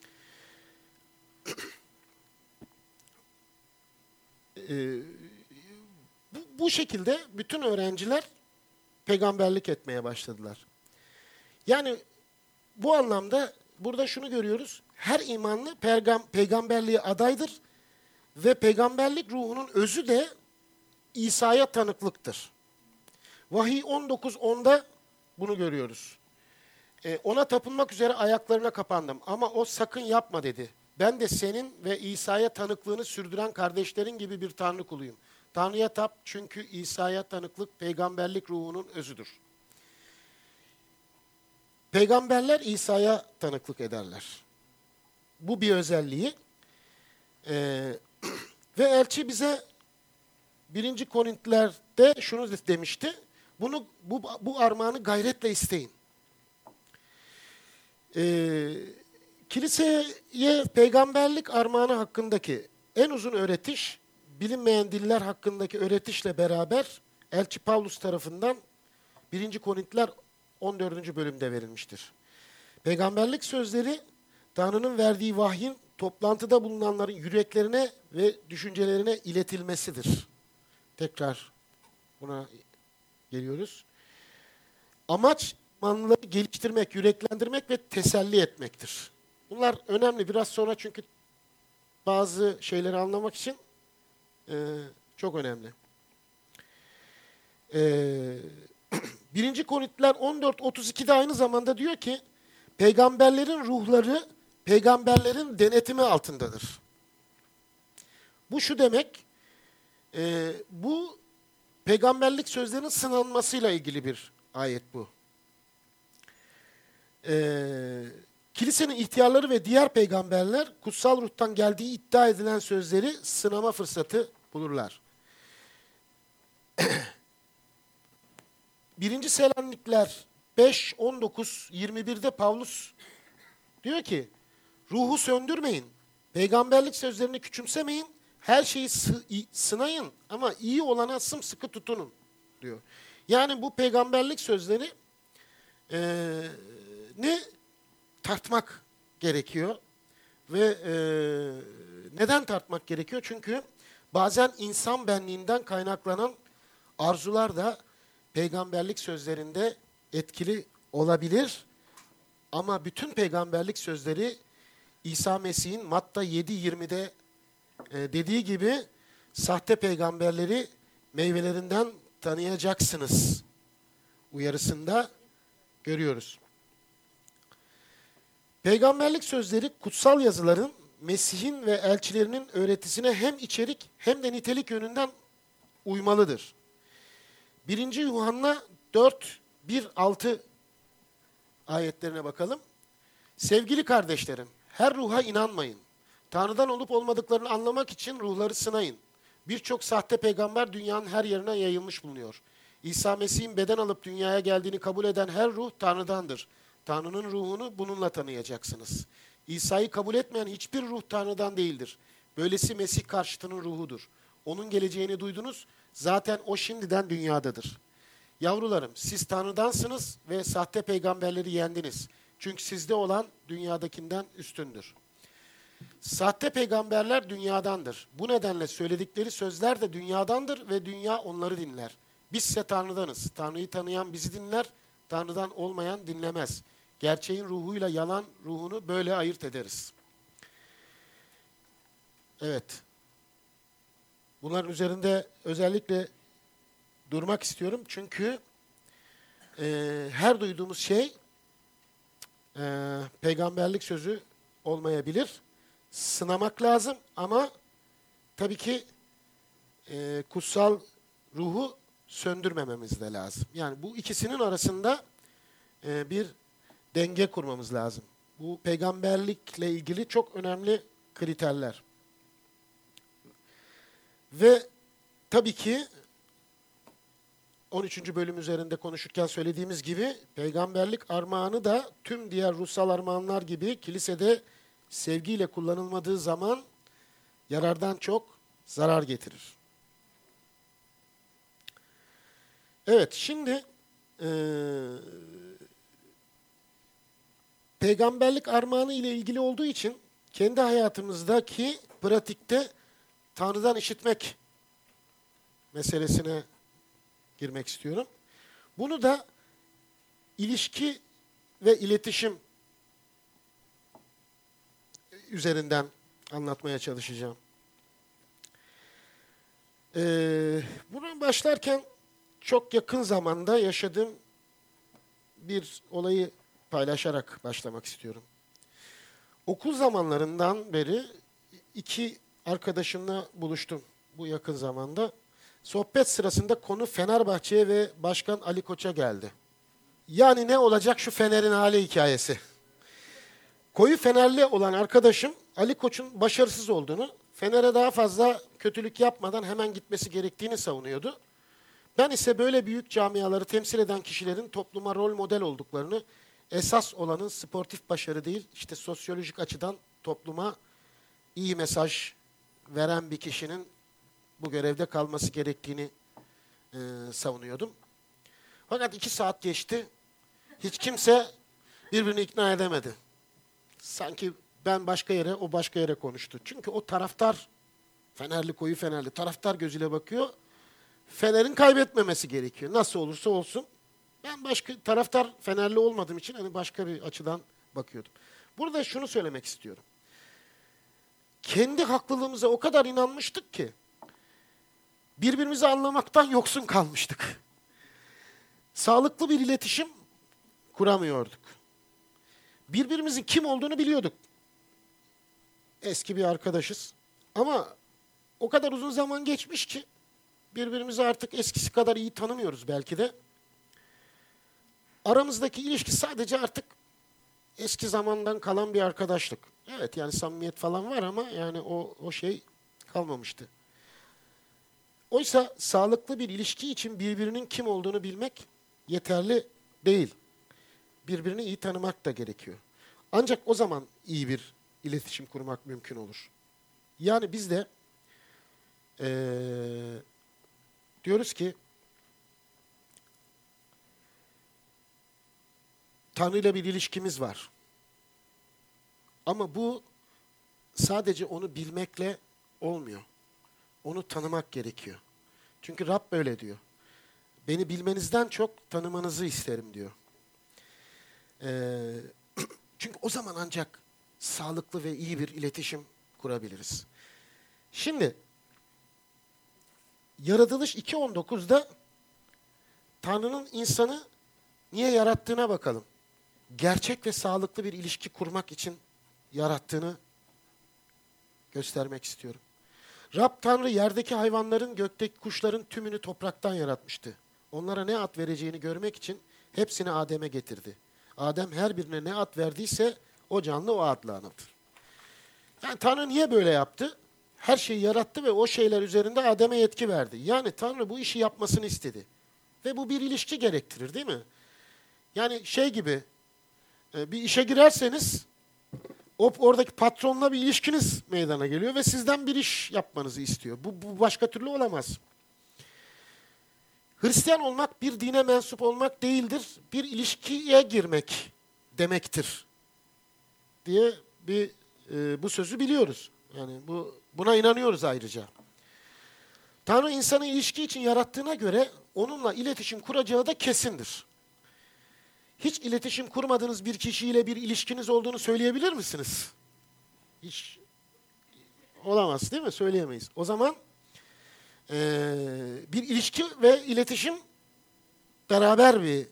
Ee, bu, bu şekilde bütün öğrenciler peygamberlik etmeye başladılar. Yani bu anlamda burada şunu görüyoruz. Her imanlı peygam, peygamberliğe adaydır ve peygamberlik ruhunun özü de İsa'ya tanıklıktır. Vahiy on dokuz onda bunu görüyoruz. Ee, ona tapınmak üzere ayaklarına kapandım ama o sakın yapma dedi. Ben de senin ve İsa'ya tanıklığını sürdüren kardeşlerin gibi bir Tanrı kuluyum. Tanrı'ya tap çünkü İsa'ya tanıklık peygamberlik ruhunun özüdür. Peygamberler İsa'ya tanıklık ederler. Bu bir özelliği. Ee, ve elçi bize birinci Korintliler'de şunu demişti. Bunu bu, bu armağanı gayretle isteyin. Ee, kiliseye peygamberlik armağanı hakkındaki en uzun öğretiş, bilinmeyen diller hakkındaki öğretişle beraber elçi Pavlus tarafından birinci Korintliler on dördüncü bölümde verilmiştir. Peygamberlik sözleri Tanrı'nın verdiği vahyin toplantıda bulunanların yüreklerine ve düşüncelerine iletilmesidir. Tekrar buna geliyoruz. Amaç imanlıları geliştirmek, yüreklendirmek ve teselli etmektir. Bunlar önemli. Biraz sonra çünkü bazı şeyleri anlamak için e, çok önemli. E, birinci Korintliler on dört otuz iki'de aynı zamanda diyor ki, peygamberlerin ruhları peygamberlerin denetimi altındadır. Bu şu demek, e, bu peygamberlik sözlerinin sınanmasıyla ilgili bir ayet bu. Ee, kilisenin ihtiyarları ve diğer peygamberler kutsal ruhtan geldiği iddia edilen sözleri sınama fırsatı bulurlar. birinci Selanikliler beş on dokuz yirmi bir'de Pavlus diyor ki, ruhu söndürmeyin, peygamberlik sözlerini küçümsemeyin, her şeyi sı- sınayın ama iyi olana sımsıkı tutunun diyor. Yani bu peygamberlik sözleri Ee, ne tartmak gerekiyor ve e, neden tartmak gerekiyor? Çünkü bazen insan benliğinden kaynaklanan arzular da peygamberlik sözlerinde etkili olabilir. Ama bütün peygamberlik sözleri İsa Mesih'in Matta yedi yirmi'de e, dediği gibi sahte peygamberleri meyvelerinden tanıyacaksınız uyarısında görüyoruz. Peygamberlik sözleri kutsal yazıların Mesih'in ve elçilerinin öğretisine hem içerik hem de nitelik yönünden uymalıdır. birinci Yuhanna dört bir altı ayetlerine bakalım. Sevgili kardeşlerim, her ruha inanmayın. Tanrı'dan olup olmadıklarını anlamak için ruhları sınayın. Birçok sahte peygamber dünyanın her yerine yayılmış bulunuyor. İsa Mesih'in beden alıp dünyaya geldiğini kabul eden her ruh Tanrı'dandır. Tanrı'nın ruhunu bununla tanıyacaksınız. İsa'yı kabul etmeyen hiçbir ruh Tanrı'dan değildir. Böylesi Mesih karşıtının ruhudur. Onun geleceğini duydunuz, zaten o şimdiden dünyadadır. Yavrularım, siz Tanrı'dansınız ve sahte peygamberleri yendiniz. Çünkü sizde olan dünyadakinden üstündür. Sahte peygamberler dünyadandır. Bu nedenle söyledikleri sözler de dünyadandır ve dünya onları dinler. Bizse Tanrı'danız. Tanrı'yı tanıyan bizi dinler, Tanrı'dan olmayan dinlemez. Gerçeğin ruhuyla yalan ruhunu böyle ayırt ederiz. Evet. Bunların üzerinde özellikle durmak istiyorum. Çünkü e, her duyduğumuz şey e, peygamberlik sözü olmayabilir. Sınamak lazım ama tabii ki e, kutsal ruhu söndürmememiz de lazım. Yani bu ikisinin arasında e, bir denge kurmamız lazım. Bu peygamberlikle ilgili çok önemli kriterler. Ve tabii ki on üçüncü bölüm üzerinde konuşurken söylediğimiz gibi peygamberlik armağanı da tüm diğer ruhsal armağanlar gibi kilisede sevgiyle kullanılmadığı zaman yarardan çok zarar getirir. Evet, şimdi e, peygamberlik armağanı ile ilgili olduğu için kendi hayatımızdaki pratikte Tanrı'dan işitmek meselesine girmek istiyorum. Bunu da ilişki ve iletişim üzerinden anlatmaya çalışacağım. Ee, buna başlarken çok yakın zamanda yaşadığım bir olayı paylaşarak başlamak istiyorum. Okul zamanlarından beri iki arkadaşımla buluştum bu yakın zamanda. Sohbet sırasında konu Fenerbahçe'ye ve Başkan Ali Koç'a geldi. Yani ne olacak şu Fener'in hali hikayesi. Koyu Fenerli olan arkadaşım Ali Koç'un başarısız olduğunu, Fener'e daha fazla kötülük yapmadan hemen gitmesi gerektiğini savunuyordu. Ben ise böyle büyük camiaları temsil eden kişilerin topluma rol model olduklarını, esas olanın sportif başarı değil, işte sosyolojik açıdan topluma iyi mesaj veren bir kişinin bu görevde kalması gerektiğini e, savunuyordum. Fakat iki saat geçti. Hiç kimse birbirini ikna edemedi. Sanki ben başka yere, o başka yere konuştu. Çünkü o taraftar, Fenerli, koyu Fenerli, taraftar gözüyle bakıyor. Fener'in kaybetmemesi gerekiyor. Nasıl olursa olsun. Ben başka taraftar Fenerli olmadığım için hani başka bir açıdan bakıyordum. Burada şunu söylemek istiyorum. Kendi haklılığımıza o kadar inanmıştık ki birbirimizi anlamaktan yoksun kalmıştık. Sağlıklı bir iletişim kuramıyorduk. Birbirimizin kim olduğunu biliyorduk. Eski bir arkadaşız. Ama o kadar uzun zaman geçmiş ki birbirimizi artık eskisi kadar iyi tanımıyoruz belki de. Aramızdaki ilişki sadece artık eski zamandan kalan bir arkadaşlık. Evet, yani samimiyet falan var ama yani o o şey kalmamıştı. Oysa sağlıklı bir ilişki için birbirinin kim olduğunu bilmek yeterli değil. Birbirini iyi tanımak da gerekiyor. Ancak o zaman iyi bir iletişim kurmak mümkün olur. Yani biz de ee, diyoruz ki Tanrı ile bir ilişkimiz var. Ama bu sadece onu bilmekle olmuyor. Onu tanımak gerekiyor. Çünkü Rab böyle diyor. Beni bilmenizden çok tanımanızı isterim diyor. Ee, çünkü o zaman ancak sağlıklı ve iyi bir iletişim kurabiliriz. Şimdi Yaratılış iki on dokuzda Tanrı'nın insanı niye yarattığına bakalım. Gerçek ve sağlıklı bir ilişki kurmak için yarattığını göstermek istiyorum. Rab Tanrı yerdeki hayvanların, gökteki kuşların tümünü topraktan yaratmıştı. Onlara ne ad vereceğini görmek için hepsini Adem'e getirdi. Adem her birine ne ad verdiyse o canlı o adla anılır. Yani Tanrı niye böyle yaptı? Her şeyi yarattı ve o şeyler üzerinde Adem'e yetki verdi. Yani Tanrı bu işi yapmasını istedi. Ve bu bir ilişki gerektirir, değil mi? Yani şey gibi, bir işe girerseniz o oradaki patronla bir ilişkiniz meydana geliyor ve sizden bir iş yapmanızı istiyor. Bu, bu başka türlü olamaz. Hristiyan olmak bir dine mensup olmak değildir, bir ilişkiye girmek demektir diye bir e, bu sözü biliyoruz. Yani bu buna inanıyoruz ayrıca. Tanrı insanı ilişki için yarattığına göre onunla iletişim kuracağı da kesindir. Hiç iletişim kurmadığınız bir kişiyle bir ilişkiniz olduğunu söyleyebilir misiniz? Hiç olamaz, değil mi? Söyleyemeyiz. O zaman e, bir ilişki ve iletişim beraber bir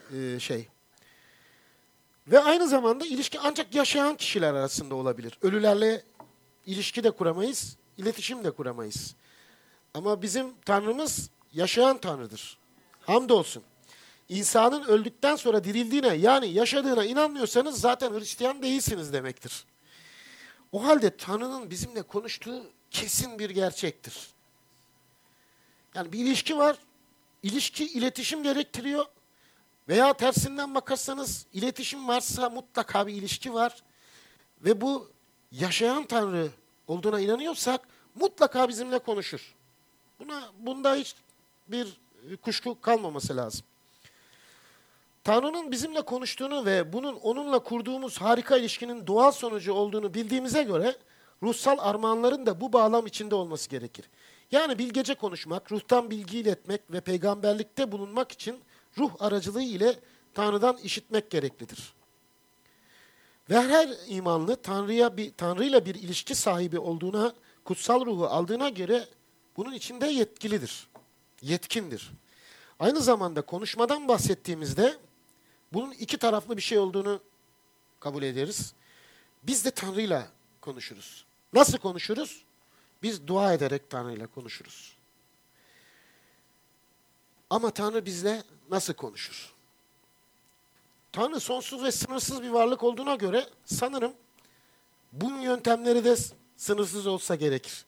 e, şey. Ve aynı zamanda ilişki ancak yaşayan kişiler arasında olabilir. Ölülerle ilişki de kuramayız, iletişim de kuramayız. Ama bizim Tanrımız yaşayan Tanrı'dır. Hamdolsun. İnsanın öldükten sonra dirildiğine, yani yaşadığına inanmıyorsanız zaten Hristiyan değilsiniz demektir. O halde Tanrı'nın bizimle konuştuğu kesin bir gerçektir. Yani bir ilişki var, ilişki iletişim gerektiriyor. Veya tersinden bakarsanız iletişim varsa mutlaka bir ilişki var. Ve bu yaşayan Tanrı olduğuna inanıyorsak mutlaka bizimle konuşur. Buna, bunda hiç bir kuşku kalmaması lazım. Tanrı'nın bizimle konuştuğunu ve bunun onunla kurduğumuz harika ilişkinin doğal sonucu olduğunu bildiğimize göre ruhsal armağanların da bu bağlam içinde olması gerekir. Yani bilgece konuşmak, ruhtan bilgi iletmek ve peygamberlikte bulunmak için ruh aracılığı ile Tanrı'dan işitmek gereklidir. Ve her imanlı Tanrı'ya bir Tanrı'yla bir ilişki sahibi olduğuna, kutsal ruhu aldığına göre bunun içinde yetkilidir. Yetkindir. Aynı zamanda konuşmadan bahsettiğimizde bunun iki taraflı bir şey olduğunu kabul ederiz. Biz de Tanrı'yla konuşuruz. Nasıl konuşuruz? Biz dua ederek Tanrı'yla konuşuruz. Ama Tanrı bizle nasıl konuşur? Tanrı sonsuz ve sınırsız bir varlık olduğuna göre sanırım bunun yöntemleri de sınırsız olsa gerekir.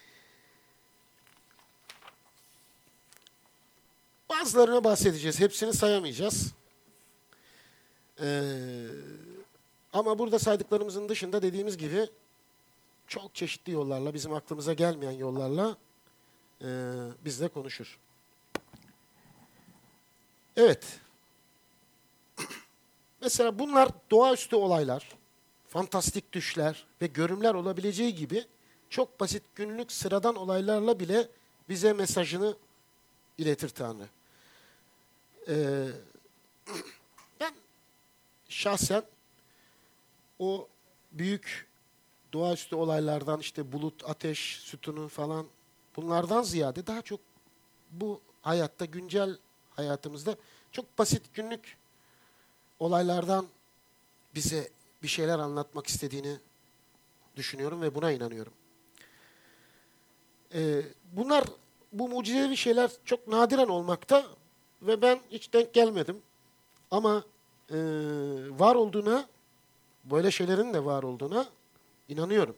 Bazılarına bahsedeceğiz. Hepsini sayamayacağız. Ee, ama burada saydıklarımızın dışında dediğimiz gibi çok çeşitli yollarla, bizim aklımıza gelmeyen yollarla e, bizle konuşur. Evet. Mesela bunlar doğaüstü olaylar, fantastik düşler ve görümler olabileceği gibi çok basit günlük sıradan olaylarla bile bize mesajını iletir Tanrı. Ee, ben şahsen o büyük doğaüstü olaylardan, işte bulut, ateş, sütunu falan, bunlardan ziyade daha çok bu hayatta, güncel hayatımızda çok basit günlük olaylardan bize bir şeyler anlatmak istediğini düşünüyorum ve buna inanıyorum. Ee, bunlar, bu mucizevi şeyler çok nadiren olmakta ve ben hiç denk gelmedim. Ama e, var olduğuna, böyle şeylerin de var olduğuna inanıyorum.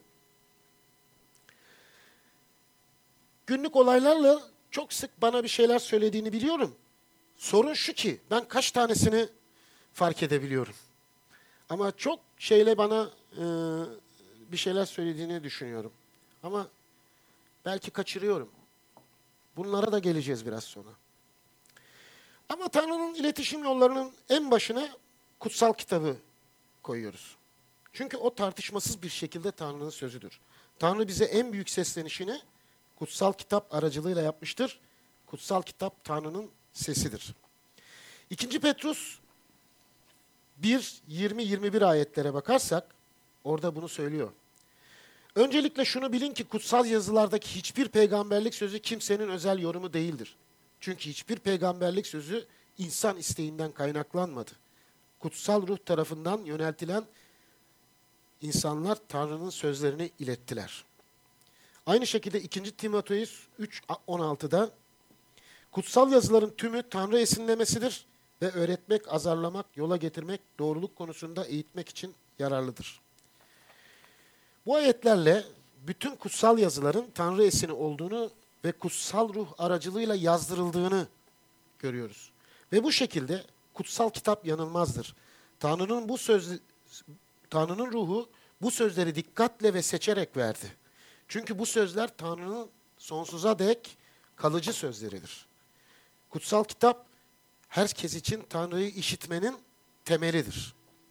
Günlük olaylarla çok sık bana bir şeyler söylediğini biliyorum. Sorun şu ki, ben kaç tanesini fark edebiliyorum. Ama çok şeyle bana e, bir şeyler söylediğini düşünüyorum. Ama belki kaçırıyorum. Bunlara da geleceğiz biraz sonra. Ama Tanrı'nın iletişim yollarının en başına kutsal kitabı koyuyoruz. Çünkü o tartışmasız bir şekilde Tanrı'nın sözüdür. Tanrı bize en büyük seslenişini kutsal kitap aracılığıyla yapmıştır. Kutsal kitap Tanrı'nın sesidir. İkinci Petrus bir, yirmi yirmi bir ayetlere bakarsak orada bunu söylüyor. Öncelikle şunu bilin ki kutsal yazılardaki hiçbir peygamberlik sözü kimsenin özel yorumu değildir. Çünkü hiçbir peygamberlik sözü insan isteğinden kaynaklanmadı. Kutsal ruh tarafından yöneltilen insanlar Tanrı'nın sözlerini ilettiler. Aynı şekilde ikinci Timoteus üç on altıda kutsal yazıların tümü Tanrı esinlemesidir ve öğretmek, azarlamak, yola getirmek, doğruluk konusunda eğitmek için yararlıdır. Bu ayetlerle bütün kutsal yazıların Tanrı esini olduğunu ve kutsal ruh aracılığıyla yazdırıldığını görüyoruz. Ve bu şekilde kutsal kitap yanılmazdır. Tanrı'nın bu söz Tanrı'nın ruhu bu sözleri dikkatle ve seçerek verdi. Çünkü bu sözler Tanrı'nın sonsuza dek kalıcı sözleridir. Kutsal kitap herkes için Tanrı'yı işitmenin temelidir.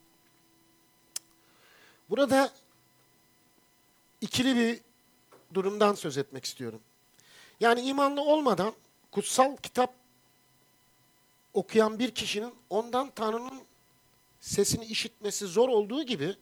Burada ikili bir durumdan söz etmek istiyorum. Yani imanlı olmadan kutsal kitap okuyan bir kişinin ondan Tanrı'nın sesini işitmesi zor olduğu gibi,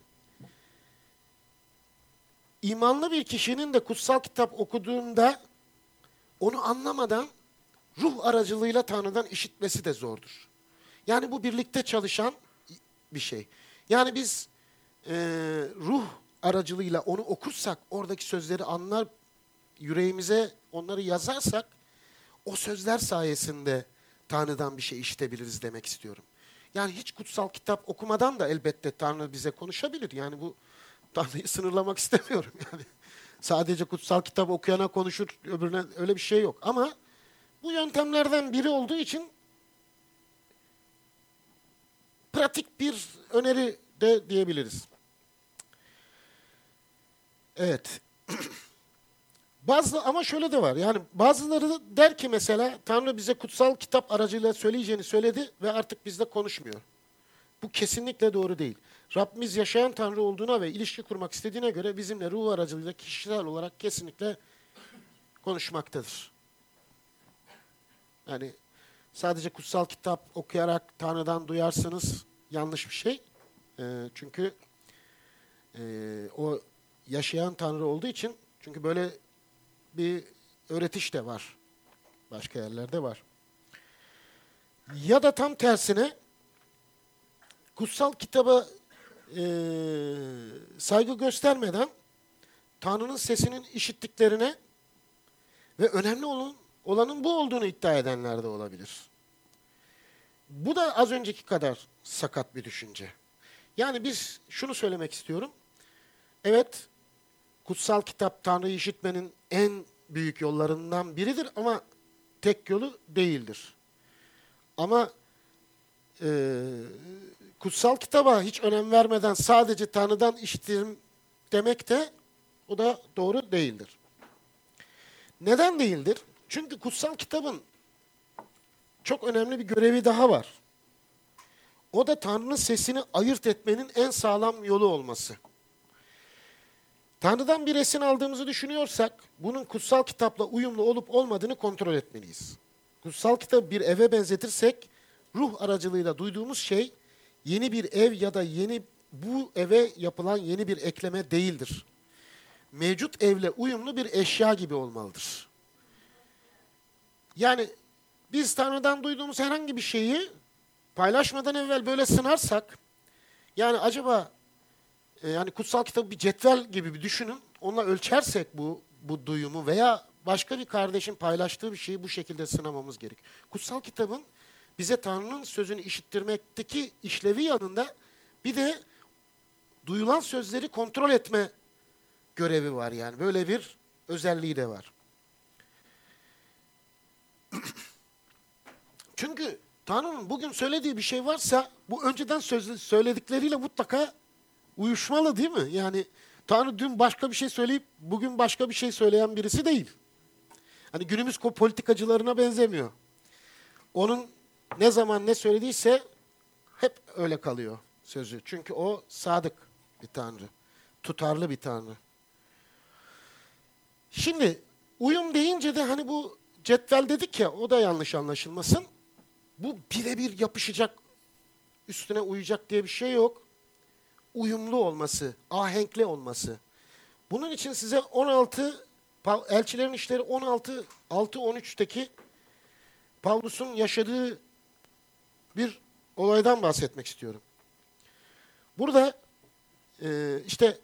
imanlı bir kişinin de kutsal kitap okuduğunda onu anlamadan ruh aracılığıyla Tanrı'dan işitmesi de zordur. Yani bu birlikte çalışan bir şey. Yani biz e, ruh aracılığıyla onu okursak, oradaki sözleri anlar, yüreğimize onları yazarsak, o sözler sayesinde Tanrı'dan bir şey işitebiliriz demek istiyorum. Yani hiç kutsal kitap okumadan da elbette Tanrı bize konuşabilir. Yani bu Tanrı'yı sınırlamak istemiyorum yani. Sadece kutsal kitap okuyana konuşur, öbürüne öyle bir şey yok. Ama bu yöntemlerden biri olduğu için pratik bir öneri de diyebiliriz. Evet. Bazı ama şöyle de var. Yani bazıları da der ki mesela Tanrı bize kutsal kitap aracılığıyla söyleyeceğini söyledi ve artık bizle konuşmuyor. Bu kesinlikle doğru değil. Rabbimiz yaşayan Tanrı olduğuna ve ilişki kurmak istediğine göre bizimle ruh aracılığıyla kişisel olarak kesinlikle konuşmaktadır. Yani sadece kutsal kitap okuyarak Tanrı'dan duyarsınız yanlış bir şey. E, çünkü e, o yaşayan Tanrı olduğu için, çünkü böyle bir öğretiş de var. Başka yerlerde var. Ya da tam tersine kutsal kitaba e, saygı göstermeden Tanrı'nın sesinin işittiklerine ve önemli olan, olanın bu olduğunu iddia edenler de olabilir. Bu da az önceki kadar sakat bir düşünce. Yani biz şunu söylemek istiyorum. Evet, kutsal kitap Tanrı'yı işitmenin en büyük yollarından biridir ama tek yolu değildir. Ama e, kutsal kitaba hiç önem vermeden sadece Tanrı'dan işitirim demek de o da doğru değildir. Neden değildir? Çünkü kutsal kitabın çok önemli bir görevi daha var. O da Tanrı'nın sesini ayırt etmenin en sağlam yolu olması. Tanrı'dan bir esin aldığımızı düşünüyorsak, bunun kutsal kitapla uyumlu olup olmadığını kontrol etmeliyiz. Kutsal kitabı bir eve benzetirsek, ruh aracılığıyla duyduğumuz şey, yeni bir ev ya da yeni bu eve yapılan yeni bir ekleme değildir. Mevcut evle uyumlu bir eşya gibi olmalıdır. Yani biz Tanrı'dan duyduğumuz herhangi bir şeyi paylaşmadan evvel böyle sınarsak, yani acaba e, yani kutsal kitabı bir cetvel gibi bir düşünün, onunla ölçersek bu bu duyumu veya başka bir kardeşin paylaştığı bir şeyi bu şekilde sınamamız gerek. Kutsal kitabın bize Tanrı'nın sözünü işittirmekteki işlevi yanında bir de duyulan sözleri kontrol etme görevi var yani. Böyle bir özelliği de var. Çünkü Tanrı'nın bugün söylediği bir şey varsa bu önceden söz, söyledikleriyle mutlaka uyuşmalı değil mi? Yani Tanrı dün başka bir şey söyleyip bugün başka bir şey söyleyen birisi değil. Hani günümüz politikacılarına benzemiyor. Onun ne zaman ne söylediyse hep öyle kalıyor sözü. Çünkü o sadık bir Tanrı. Tutarlı bir Tanrı. Şimdi uyum deyince de hani bu cetvel dedik ya, o da yanlış anlaşılmasın. Bu birebir yapışacak, üstüne uyacak diye bir şey yok. Uyumlu olması, ahenkli olması. Bunun için size on altı, Elçilerin İşleri on altı, altı on üçteki Pavlus'un yaşadığı bir olaydan bahsetmek istiyorum. Burada e, işte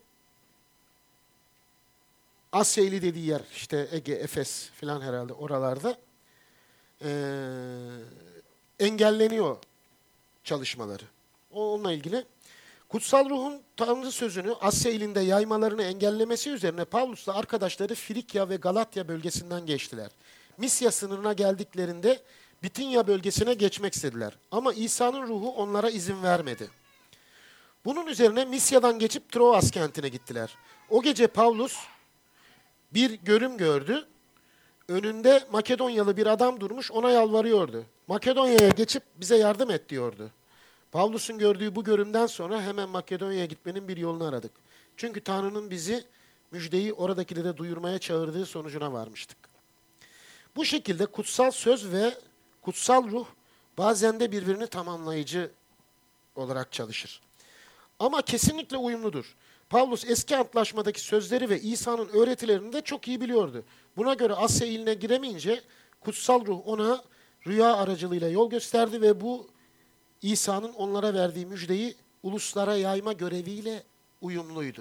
Asya ili dediği yer, işte Ege, Efes filan herhalde oralarda e, engelleniyor çalışmaları. Onunla ilgili Kutsal Ruh'un Tanrı sözünü Asya ilinde yaymalarını engellemesi üzerine Pavlus'la arkadaşları Frikya ve Galatya bölgesinden geçtiler. Misya sınırına geldiklerinde Bitinya bölgesine geçmek istediler. Ama İsa'nın ruhu onlara izin vermedi. Bunun üzerine Misya'dan geçip Troas kentine gittiler. O gece Pavlus bir görüm gördü. Önünde Makedonyalı bir adam durmuş, ona yalvarıyordu. Makedonya'ya geçip bize yardım et diyordu. Pavlus'un gördüğü bu görümden sonra hemen Makedonya'ya gitmenin bir yolunu aradık. Çünkü Tanrı'nın bizi müjdeyi oradakilere duyurmaya çağırdığı sonucuna varmıştık. Bu şekilde kutsal söz ve kutsal ruh bazen de birbirini tamamlayıcı olarak çalışır. Ama kesinlikle uyumludur. Pavlus eski antlaşmadaki sözleri ve İsa'nın öğretilerini de çok iyi biliyordu. Buna göre Asya iline giremeyince kutsal ruh ona rüya aracılığıyla yol gösterdi ve bu İsa'nın onlara verdiği müjdeyi uluslara yayma göreviyle uyumluydu.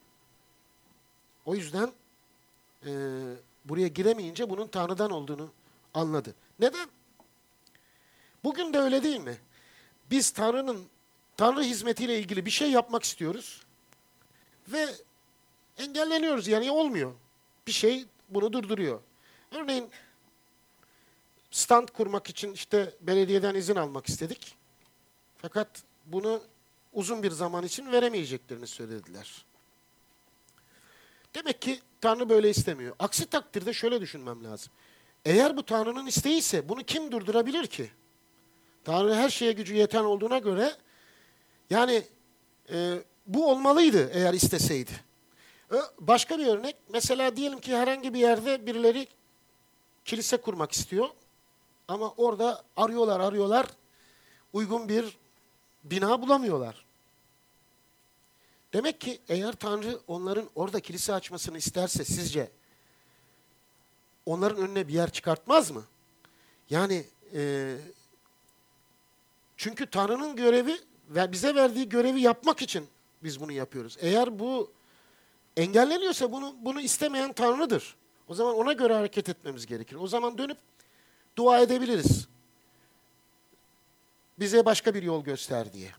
O yüzden e, buraya giremeyince bunun Tanrı'dan olduğunu anladı. Neden? Bugün de öyle değil mi? Biz Tanrı'nın Tanrı hizmetiyle ilgili bir şey yapmak istiyoruz ve engelleniyoruz, yani olmuyor. Bir şey bunu durduruyor. Örneğin stand kurmak için işte belediyeden izin almak istedik. Fakat bunu uzun bir zaman için veremeyeceklerini söylediler. Demek ki Tanrı böyle istemiyor. Aksi takdirde şöyle düşünmem lazım. Eğer bu Tanrı'nın isteği ise bunu kim durdurabilir ki? Tanrı her şeye gücü yeten olduğuna göre yani e, bu olmalıydı eğer isteseydi. Başka bir örnek, mesela diyelim ki herhangi bir yerde birileri kilise kurmak istiyor ama orada arıyorlar arıyorlar uygun bir bina bulamıyorlar. Demek ki eğer Tanrı onların orada kilise açmasını isterse sizce onların önüne bir yer çıkartmaz mı? Yani e, çünkü Tanrı'nın görevi ve bize verdiği görevi yapmak için biz bunu yapıyoruz. Eğer bu engelleniyorsa bunu bunu istemeyen Tanrı'dır. O zaman ona göre hareket etmemiz gerekir. O zaman dönüp dua edebiliriz. Bize başka bir yol göster diye.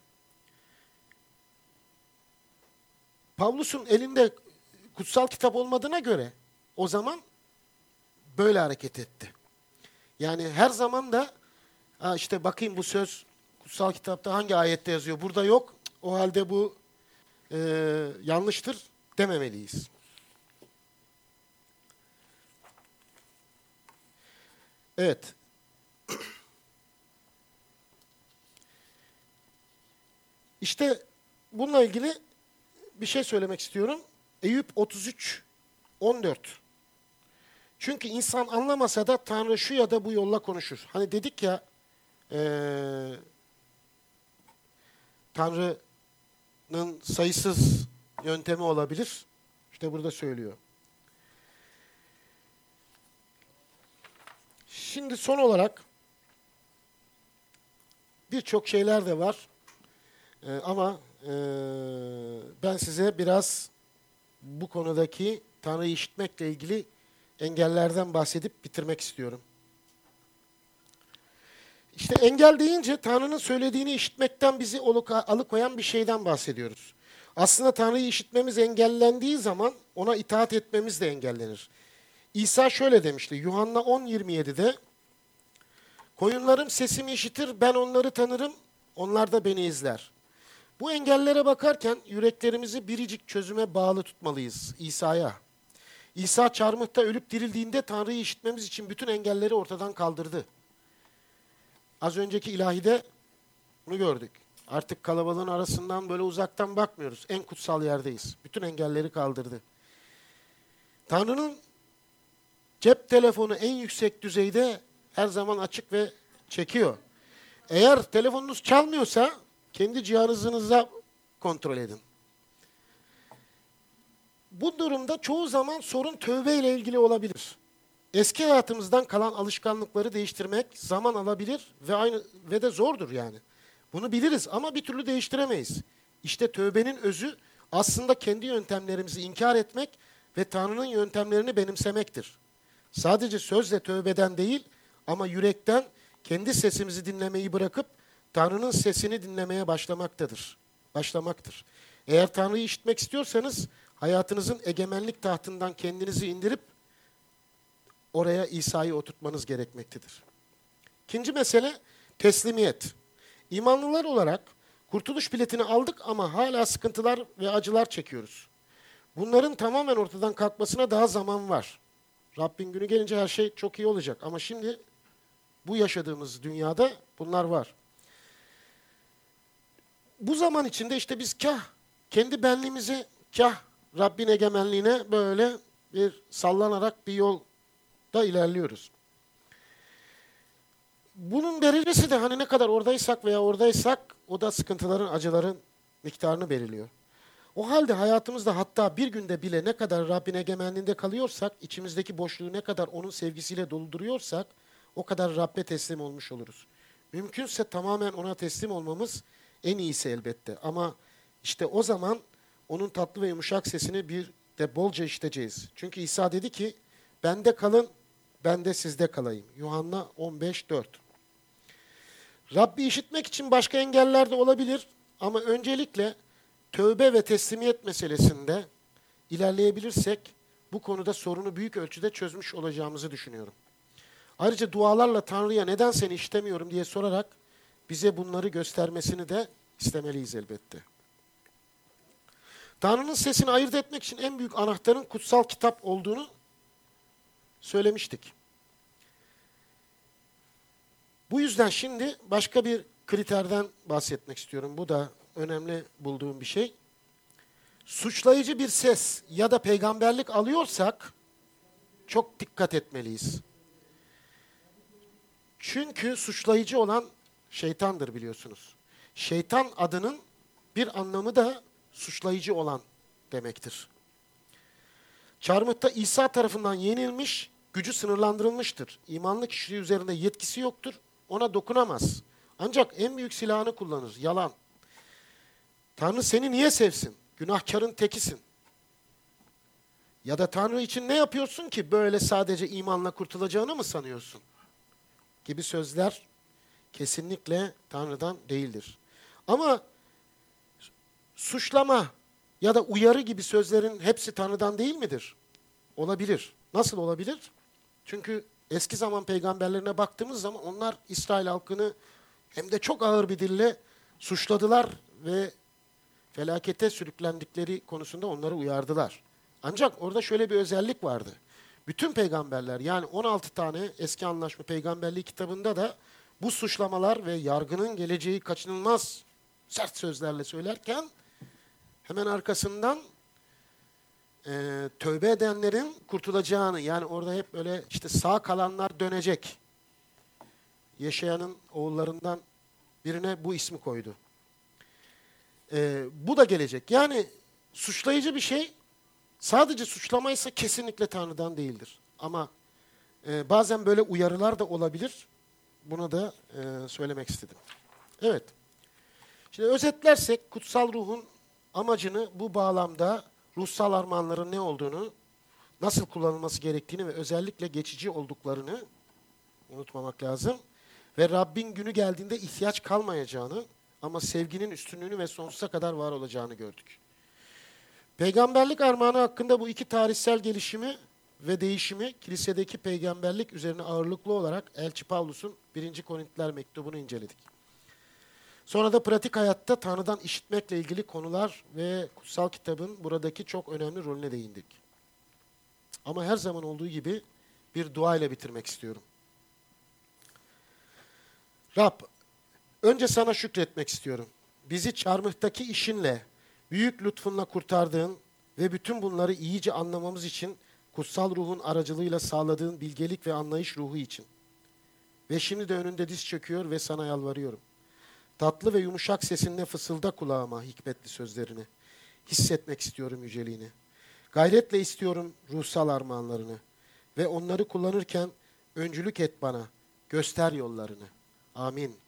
Pavlus'un elinde kutsal kitap olmadığına göre o zaman böyle hareket etti. Yani her zaman da ha işte bakayım bu söz kutsal kitapta hangi ayette yazıyor? Burada yok. O halde bu e, yanlıştır dememeliyiz. Evet. İşte bununla ilgili bir şey söylemek istiyorum. Eyüp otuz üç on dört. Çünkü insan anlamasa da Tanrı şu ya da bu yolla konuşur. Hani dedik ya ee, Tanrı'nın sayısız yöntemi olabilir. İşte burada söylüyor. Şimdi son olarak birçok şeyler de var. Ee, ama e, ben size biraz bu konudaki Tanrı'yı işitmekle ilgili engellerden bahsedip bitirmek istiyorum. İşte engel deyince Tanrı'nın söylediğini işitmekten bizi alıkoyan bir şeyden bahsediyoruz. Aslında Tanrı'yı işitmemiz engellendiği zaman ona itaat etmemiz de engellenir. İsa şöyle demişti Yuhanna on yirmi yedi'de koyunlarım sesimi işitir, ben onları tanırım, onlar da beni izler. Bu engellere bakarken yüreklerimizi biricik çözüme bağlı tutmalıyız İsa'ya. İsa çarmıhta ölüp dirildiğinde Tanrı'yı işitmemiz için bütün engelleri ortadan kaldırdı. Az önceki ilahide bunu gördük. Artık kalabalığın arasından böyle uzaktan bakmıyoruz. En kutsal yerdeyiz. Bütün engelleri kaldırdı. Tanrı'nın cep telefonu en yüksek düzeyde her zaman açık ve çekiyor. Eğer telefonunuz çalmıyorsa kendi cihazınıza kontrol edin. Bu durumda çoğu zaman sorun tövbe ile ilgili olabilir. Eski hayatımızdan kalan alışkanlıkları değiştirmek zaman alabilir ve aynı ve de zordur yani. Bunu biliriz ama bir türlü değiştiremeyiz. İşte tövbenin özü aslında kendi yöntemlerimizi inkar etmek ve Tanrı'nın yöntemlerini benimsemektir. Sadece sözle tövbeden değil ama yürekten kendi sesimizi dinlemeyi bırakıp Tanrı'nın sesini dinlemeye başlamaktadır. Başlamaktır. Eğer Tanrı'yı işitmek istiyorsanız hayatınızın egemenlik tahtından kendinizi indirip oraya İsa'yı oturtmanız gerekmektedir. İkinci mesele teslimiyet. İmanlılar olarak kurtuluş biletini aldık ama hala sıkıntılar ve acılar çekiyoruz. Bunların tamamen ortadan kalkmasına daha zaman var. Rabbin günü gelince her şey çok iyi olacak ama şimdi bu yaşadığımız dünyada bunlar var. Bu zaman içinde işte biz kah kendi benliğimizi, kah Rabbin egemenliğine böyle bir sallanarak bir yolda ilerliyoruz. Bunun derecesi de hani ne kadar oradaysak veya oradaysak o da sıkıntıların, acıların miktarını belirliyor. O halde hayatımızda hatta bir günde bile ne kadar Rabbin egemenliğinde kalıyorsak, içimizdeki boşluğu ne kadar onun sevgisiyle dolduruyorsak o kadar Rabbe teslim olmuş oluruz. Mümkünse tamamen ona teslim olmamız en iyisi elbette. Ama işte o zaman onun tatlı ve yumuşak sesini bir de bolca işiteceğiz. Çünkü İsa dedi ki, bende kalın, ben de sizde kalayım. Yuhanna on beş dört. Rabbi işitmek için başka engeller de olabilir ama öncelikle tövbe ve teslimiyet meselesinde ilerleyebilirsek bu konuda sorunu büyük ölçüde çözmüş olacağımızı düşünüyorum. Ayrıca dualarla Tanrı'ya neden seni işitemiyorum diye sorarak bize bunları göstermesini de istemeliyiz elbette. Tanrı'nın sesini ayırt etmek için en büyük anahtarın kutsal kitap olduğunu söylemiştik. Bu yüzden şimdi başka bir kriterden bahsetmek istiyorum. Bu da önemli bulduğum bir şey. Suçlayıcı bir ses ya da peygamberlik alıyorsak çok dikkat etmeliyiz. Çünkü suçlayıcı olan şeytandır biliyorsunuz. Şeytan adının bir anlamı da suçlayıcı olan demektir. Çarmıhta İsa tarafından yenilmiş, gücü sınırlandırılmıştır. İmanlı kişi üzerinde yetkisi yoktur, ona dokunamaz. Ancak en büyük silahını kullanır, yalan. Tanrı seni niye sevsin? Günahkarın tekisin. Ya da Tanrı için ne yapıyorsun ki böyle sadece imanla kurtulacağını mı sanıyorsun? Gibi sözler kesinlikle Tanrı'dan değildir. Ama suçlama ya da uyarı gibi sözlerin hepsi Tanrı'dan değil midir? Olabilir. Nasıl olabilir? Çünkü eski zaman peygamberlerine baktığımız zaman onlar İsrail halkını hem de çok ağır bir dille suçladılar ve felakete sürüklendikleri konusunda onları uyardılar. Ancak orada şöyle bir özellik vardı. Bütün peygamberler, yani on altı tane eski anlaşma peygamberliği kitabında da bu suçlamalar ve yargının geleceği kaçınılmaz sert sözlerle söylerken hemen arkasından e, tövbe edenlerin kurtulacağını, yani orada hep böyle işte sağ kalanlar dönecek. Yaşayanın oğullarından birine bu ismi koydu. E, bu da gelecek. Yani suçlayıcı bir şey sadece suçlamaysa kesinlikle Tanrı'dan değildir. Ama e, bazen böyle uyarılar da olabilir. Bunu da e, söylemek istedim. Evet. Şimdi özetlersek kutsal ruhun amacını bu bağlamda ruhsal armağanların ne olduğunu, nasıl kullanılması gerektiğini ve özellikle geçici olduklarını unutmamak lazım. Ve Rabbin günü geldiğinde ihtiyaç kalmayacağını ama sevginin üstünlüğünü ve sonsuza kadar var olacağını gördük. Peygamberlik armağanı hakkında bu iki tarihsel gelişimi ve değişimi kilisedeki peygamberlik üzerine ağırlıklı olarak Elçi Pavlus'un birinci Korintiler mektubunu inceledik. Sonra da pratik hayatta Tanrı'dan işitmekle ilgili konular ve kutsal kitabın buradaki çok önemli rolüne değindik. Ama her zaman olduğu gibi bir dua ile bitirmek istiyorum. Rab, önce sana şükretmek istiyorum. Bizi çarmıhtaki işinle, büyük lütfunla kurtardığın ve bütün bunları iyice anlamamız için kutsal ruhun aracılığıyla sağladığın bilgelik ve anlayış ruhu için. Ve şimdi de önünde diz çöküyor ve sana yalvarıyorum. Tatlı ve yumuşak sesinle fısılda kulağıma hikmetli sözlerini. Hissetmek istiyorum yüceliğini. Gayretle istiyorum ruhsal armağanlarını. Ve onları kullanırken öncülük et bana, göster yollarını. Amin.